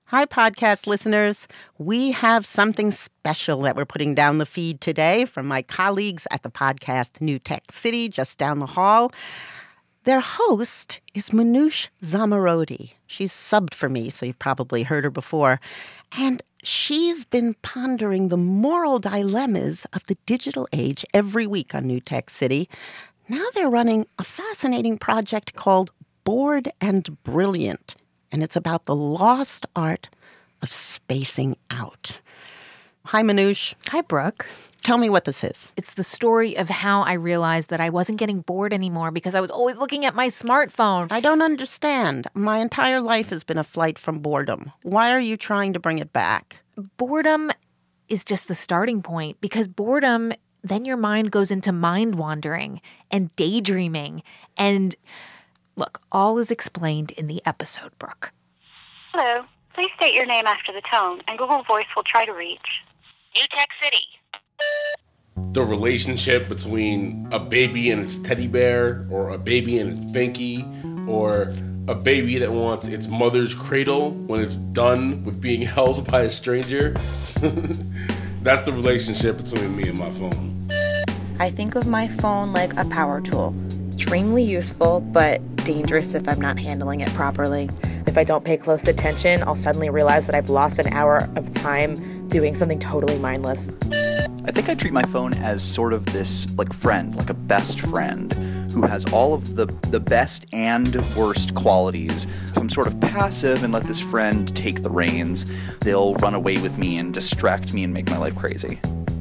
Hi, podcast listeners. We have something special that we're putting down the feed today from my colleagues at the podcast New Tech City, just down the hall. Their host is Manoush Zomorodi. She's subbed for me, so you've probably heard her before. And she's been pondering the moral dilemmas of the digital age every week on New Tech City. Now they're running a fascinating project called Bored and Brilliant, and it's about the lost art of spacing out. Hi, Manoush. Hi, Brooke. Tell me what this is. It's the story of how I realized that I wasn't getting bored anymore because I was always looking at my smartphone. I don't understand. My entire life has been a flight from boredom. Why are you trying to bring it back? Boredom is just the starting point, because boredom, then your mind goes into mind wandering and daydreaming. And look, all is explained in the episode, Brooke. Hello. Please state your name after the tone, and Google Voice will try to reach New Tech City. The relationship between a baby and its teddy bear, or a baby and its binky, or a baby that wants its mother's cradle when it's done with being held by a stranger. That's the relationship between me and my phone. I think of my phone like a power tool. Extremely useful, but dangerous if I'm not handling it properly. If I don't pay close attention, I'll suddenly realize that I've lost an hour of time doing something totally mindless. I think I treat my phone as sort of this friend, like a best friend, who has all of the best and worst qualities. If I'm sort of passive and let this friend take the reins, they'll run away with me and distract me and make my life crazy.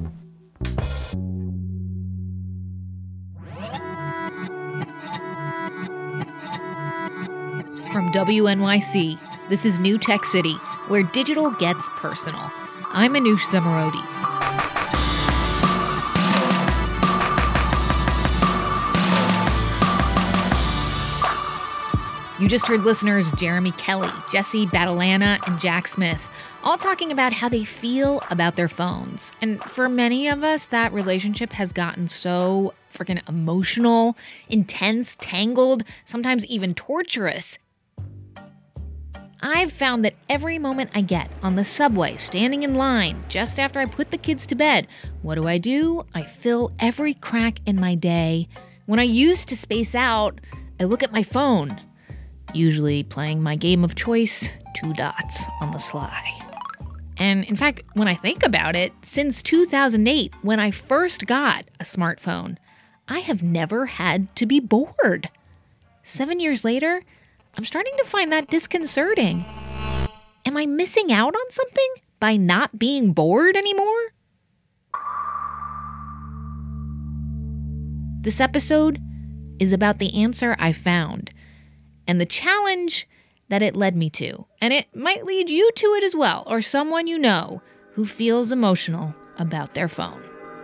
From WNYC, this is New Tech City, where digital gets personal. I'm Manoush Zomorodi. You just heard listeners Jeremy Kelly, Jesse Battilana, and Jack Smith all talking about how they feel about their phones. And for many of us, that relationship has gotten so freaking emotional, intense, tangled, sometimes even torturous. I've found that every moment I get on the subway, standing in line, just after I put the kids to bed, what do? I fill every crack in my day. When I used to space out, I look at my phone, usually playing my game of choice, 2 dots on the sly. And in fact, when I think about it, since 2008, when I first got a smartphone, I have never had to be bored. 7 years later, I'm starting to find that disconcerting. Am I missing out on something by not being bored anymore? This episode is about the answer I found and the challenge that it led me to. And it might lead you to it as well, or someone you know who feels emotional about their phone.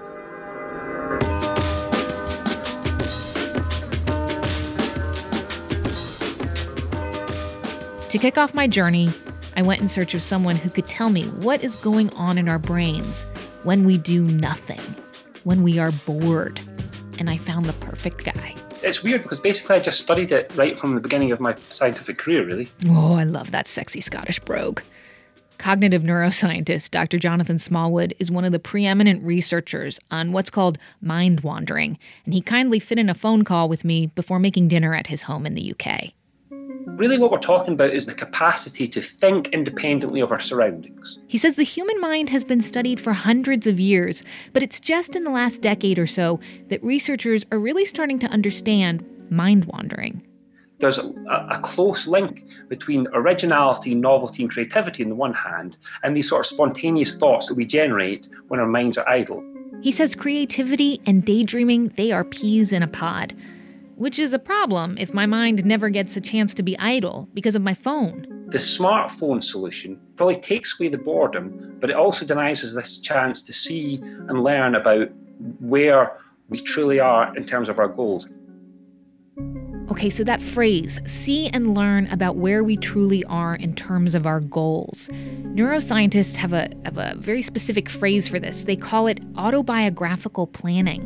To kick off my journey, I went in search of someone who could tell me what is going on in our brains when we do nothing, when we are bored. And I found the perfect guy. It's weird because basically I just studied it right from the beginning of my scientific career, really. Oh, I love that sexy Scottish brogue. Cognitive neuroscientist Dr. Jonathan Smallwood is one of the preeminent researchers on what's called mind wandering, and he kindly fit in a phone call with me before making dinner at his home in the UK. Really what we're talking about is the capacity to think independently of our surroundings. He says the human mind has been studied for hundreds of years, but it's just in the last decade or so that researchers are really starting to understand mind wandering. There's a close link between originality, novelty, and creativity on the one hand, and these sort of spontaneous thoughts that we generate when our minds are idle. He says creativity and daydreaming, they are peas in a pod. Which is a problem if my mind never gets a chance to be idle because of my phone. The smartphone solution probably takes away the boredom, but it also denies us this chance to see and learn about where we truly are in terms of our goals. Okay, so that phrase, see and learn about where we truly are in terms of our goals. Neuroscientists have a very specific phrase for this. They call it autobiographical planning.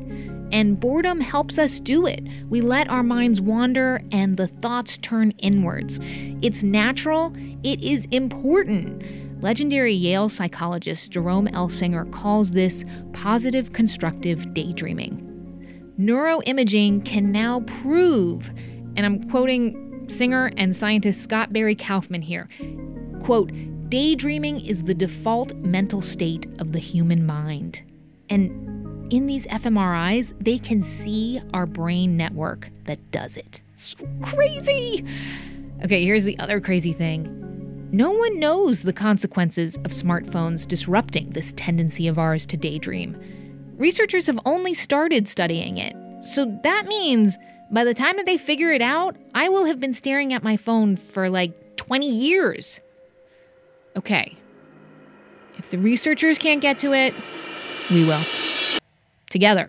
And boredom helps us do it. We let our minds wander and the thoughts turn inwards. It's natural. It is important. Legendary Yale psychologist Jerome L. Singer calls this positive constructive daydreaming. Neuroimaging can now prove, and I'm quoting Singer and scientist Scott Barry Kaufman here, quote, daydreaming is the default mental state of the human mind. And in these fMRIs, they can see our brain network that does it. It's so crazy. Okay, here's the other crazy thing. No one knows the consequences of smartphones disrupting this tendency of ours to daydream. Researchers have only started studying it. So that means by the time that they figure it out, I will have been staring at my phone for like 20 years. Okay. If the researchers can't get to it, we will. Together.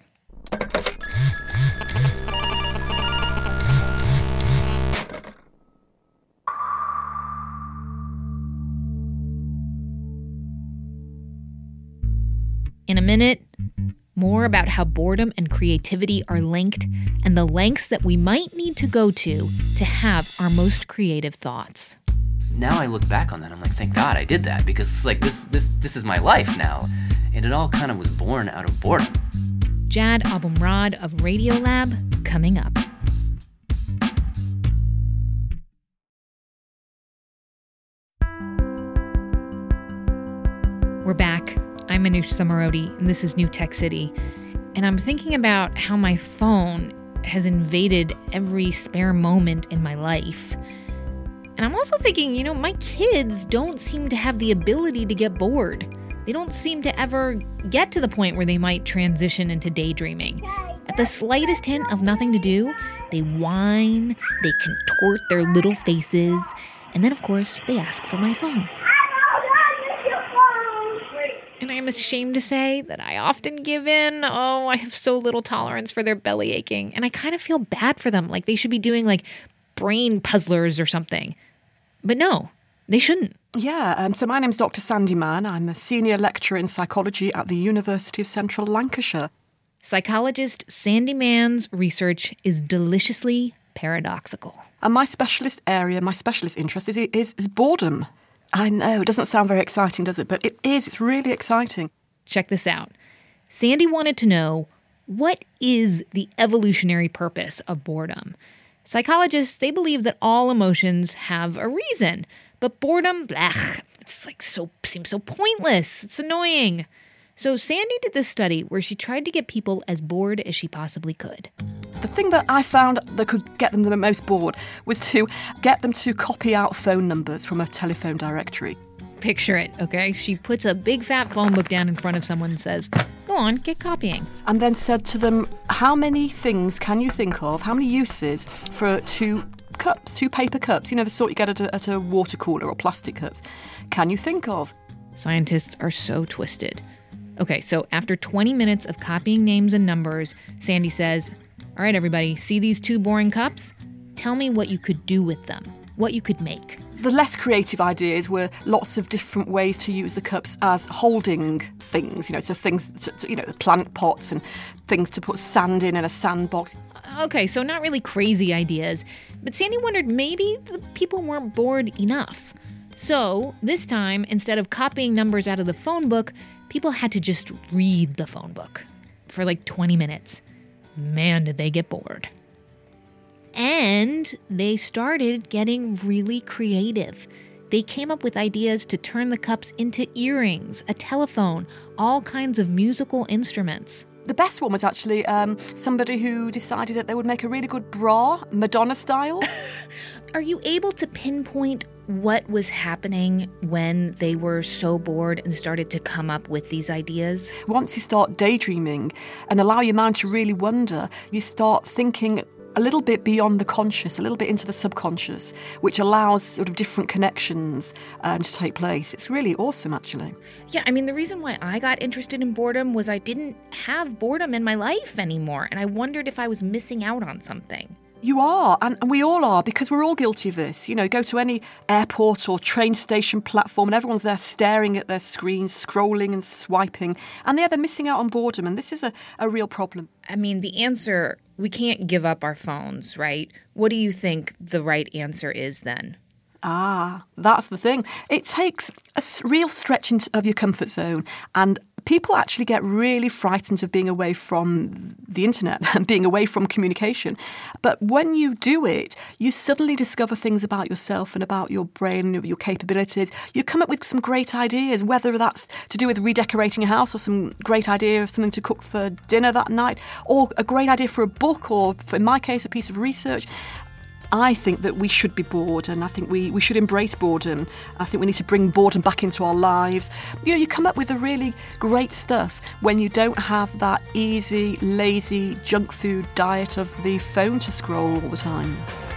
In a minute, more about how boredom and creativity are linked and the lengths that we might need to go to have our most creative thoughts. Now I look back on that, I'm like, thank God I did that, because it's like this is my life now. And it all kind of was born out of boredom. Jad Abumrad of Radiolab, coming up. We're back. I'm Manoush Zomorodi, and this is New Tech City. And I'm thinking about how my phone has invaded every spare moment in my life. And I'm also thinking, my kids don't seem to have the ability to get bored. They don't seem to ever get to the point where they might transition into daydreaming. At the slightest hint of nothing to do, they whine, they contort their little faces, and then, of course, they ask for my phone. And I am ashamed to say that I often give in. Oh, I have so little tolerance for their belly aching. And I kind of feel bad for them, like they should be doing brain puzzlers or something. But no, they shouldn't. Yeah, so my name's Dr. Sandy Mann. I'm a senior lecturer in psychology at the University of Central Lancashire. Psychologist Sandy Mann's research is deliciously paradoxical. And my specialist area, my specialist interest is boredom. I know, it doesn't sound very exciting, does it? But it is. It's really exciting. Check this out. Sandy wanted to know, what is the evolutionary purpose of boredom? Psychologists, they believe that all emotions have a reason. But boredom, it's seems so pointless. It's annoying. So Sandy did this study where she tried to get people as bored as she possibly could. The thing that I found that could get them the most bored was to get them to copy out phone numbers from a telephone directory. Picture it, okay? She puts a big fat phone book down in front of someone and says, go on, get copying. And then said to them, how many things can you think of, how many uses for two paper cups, the sort you get at a water cooler, or plastic cups, can you think of? Scientists are so twisted. Okay, so after 20 minutes of copying names and numbers, Sandy says, all right, everybody, see these two boring cups? Tell me what you could do with them, what you could make. The less creative ideas were lots of different ways to use the cups as holding things, so things, plant pots and things to put sand in a sandbox. Okay, so not really crazy ideas, but Sandy wondered maybe the people weren't bored enough. So this time, instead of copying numbers out of the phone book, people had to just read the phone book for 20 minutes. Man, did they get bored. And they started getting really creative. They came up with ideas to turn the cups into earrings, a telephone, all kinds of musical instruments. The best one was actually somebody who decided that they would make a really good bra, Madonna style. Are you able to pinpoint what was happening when they were so bored and started to come up with these ideas? Once you start daydreaming and allow your mind to really wander, you start thinking a little bit beyond the conscious, a little bit into the subconscious, which allows sort of different connections to take place. It's really awesome, actually. Yeah, the reason why I got interested in boredom was I didn't have boredom in my life anymore, and I wondered if I was missing out on something. You are, and we all are, because we're all guilty of this. You know, go to any airport or train station platform and everyone's there staring at their screens, scrolling and swiping, and they're missing out on boredom, and this is a real problem. I mean, the answer, we can't give up our phones, right? What do you think the right answer is then? That's the thing. It takes a real stretch of your comfort zone, and people actually get really frightened of being away from the internet and being away from communication. But when you do it, you suddenly discover things about yourself and about your brain and your capabilities. You come up with some great ideas, whether that's to do with redecorating a house or some great idea of something to cook for dinner that night, or a great idea for a book, or in my case, a piece of research. I think that we should be bored, and I think we should embrace boredom. I think we need to bring boredom back into our lives. You know, you come up with the really great stuff when you don't have that easy, lazy, junk food diet of the phone to scroll all the time.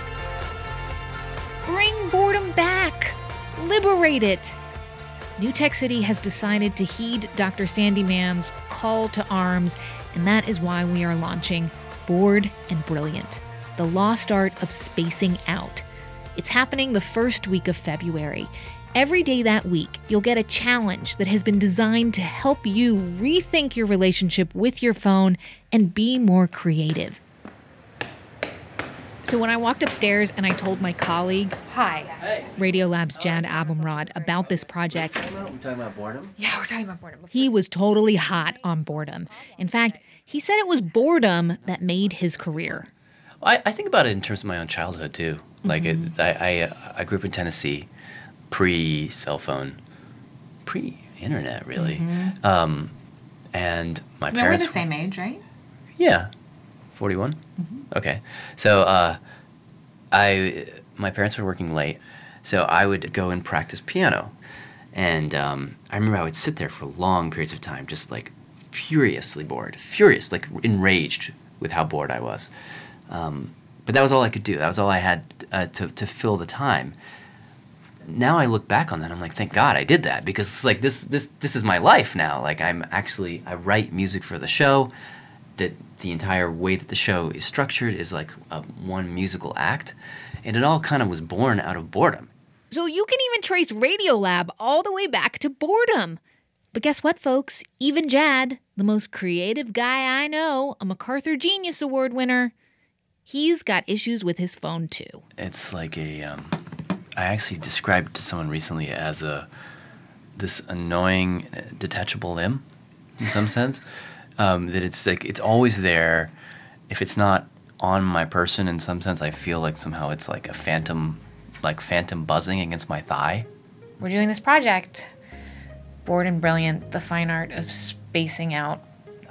Bring boredom back. Liberate it. New Tech City has decided to heed Dr. Sandy Mann's call to arms, and that is why we are launching Bored and Brilliant, the lost art of spacing out. It's happening the first week of February. Every day that week, you'll get a challenge that has been designed to help you rethink your relationship with your phone and be more creative. So when I walked upstairs and I told my colleague, Radiolab's Jad Abumrad, about this project, We're talking about boredom? Yeah, we're talking about boredom. He was totally hot on boredom. In fact, he said it was boredom that made his career. I think about it in terms of my own childhood, too. Like, I grew up in Tennessee, pre-cell phone, pre-internet, really. And my parents... We're the same age, right? Yeah. 41? Okay. So, my parents were working late, so I would go and practice piano. And I remember I would sit there for long periods of time, just, like, furiously bored. Furious, like, enraged with how bored I was. But that was all I could do. That was all I had to fill the time. Now I look back on that, I'm like, thank God I did that, because it's like this is my life now. Like, I write music for the show. That the entire way that the show is structured is like one musical act, and it all kind of was born out of boredom. So you can even trace Radiolab all the way back to boredom. But guess what, folks? Even Jad, the most creative guy I know, a MacArthur Genius Award winner, he's got issues with his phone too. It's like I actually described it to someone recently as this annoying detachable limb, in some sense. That it's like it's always there. If it's not on my person, in some sense, I feel like somehow it's like a phantom buzzing against my thigh. We're doing this project, Bored and Brilliant, the fine art of spacing out.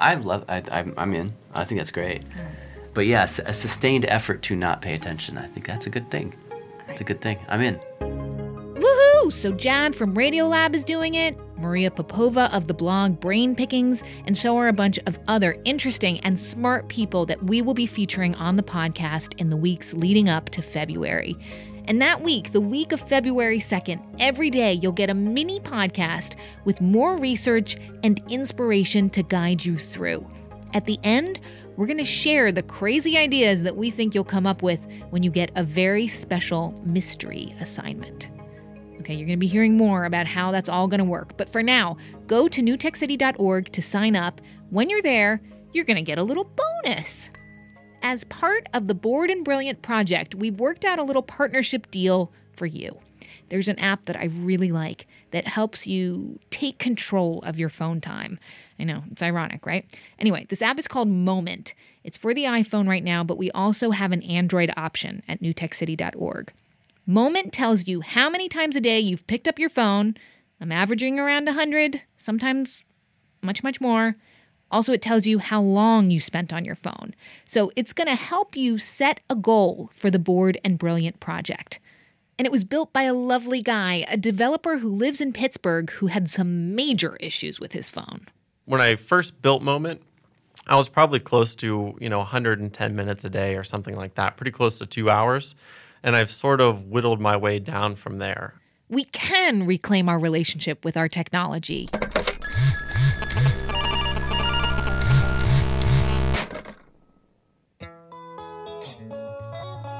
I'm in. I think that's great. But yes, a sustained effort to not pay attention. I think that's a good thing. It's a good thing. I'm in. Woohoo! So Jad from Radiolab is doing it, Maria Popova of the blog Brain Pickings, and so are a bunch of other interesting and smart people that we will be featuring on the podcast in the weeks leading up to February. And that week, the week of February 2nd, every day you'll get a mini podcast with more research and inspiration to guide you through. At the end, we're going to share the crazy ideas that we think you'll come up with when you get a very special mystery assignment. Okay, you're going to be hearing more about how that's all going to work. But for now, go to newtechcity.org to sign up. When you're there, you're going to get a little bonus. As part of the Bored and Brilliant project, we've worked out a little partnership deal for you. There's an app that I really like that helps you take control of your phone time. I know, it's ironic, right? Anyway, this app is called Moment. It's for the iPhone right now, but we also have an Android option at newtechcity.org. Moment tells you how many times a day you've picked up your phone. I'm averaging around 100, sometimes much, much more. Also, it tells you how long you spent on your phone. So it's going to help you set a goal for the Bored and Brilliant project. And it was built by a lovely guy, a developer who lives in Pittsburgh who had some major issues with his phone. When I first built Moment, I was probably close to, 110 minutes a day or something like that, pretty close to 2 hours. And I've sort of whittled my way down from there. We can reclaim our relationship with our technology.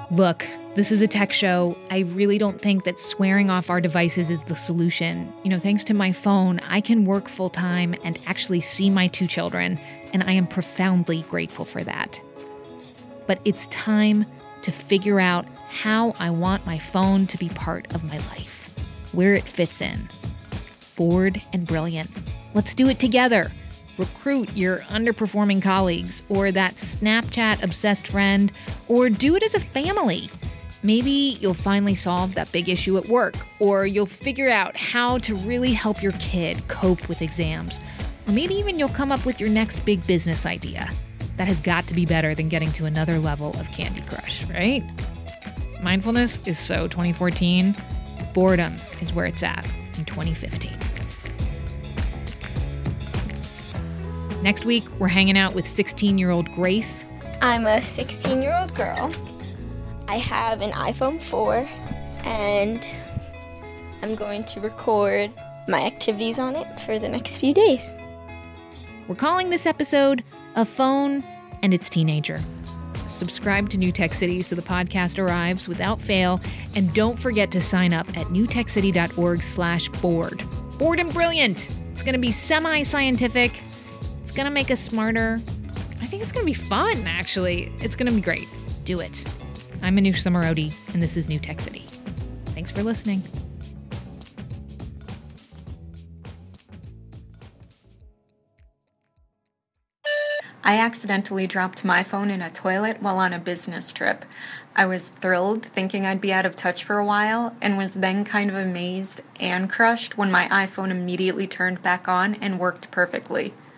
Look, this is a tech show. I really don't think that swearing off our devices is the solution. Thanks to my phone, I can work full-time and actually see my 2 children, and I am profoundly grateful for that. But it's time to figure out how I want my phone to be part of my life, where it fits in. Bored and brilliant. Let's do it together. Recruit your underperforming colleagues or that Snapchat-obsessed friend, or do it as a family. Maybe you'll finally solve that big issue at work, or you'll figure out how to really help your kid cope with exams. Or maybe even you'll come up with your next big business idea. That has got to be better than getting to another level of Candy Crush, right? Mindfulness is so 2014. Boredom is where it's at in 2015. Next week, we're hanging out with 16-year-old Grace. I'm a 16-year-old girl. I have an iPhone 4, and I'm going to record my activities on it for the next few days. We're calling this episode A Phone and Its Teenager. Subscribe to New Tech City so the podcast arrives without fail, and don't forget to sign up at newtechcity.org/board. Bored and brilliant. It's going to be semi-scientific. It's going to make us smarter. I think it's going to be fun, actually. It's going to be great. Do it. I'm Manoush Zomorodi, and this is New Tech City. Thanks for listening. I accidentally dropped my phone in a toilet while on a business trip. I was thrilled, thinking I'd be out of touch for a while, and was then kind of amazed and crushed when my iPhone immediately turned back on and worked perfectly.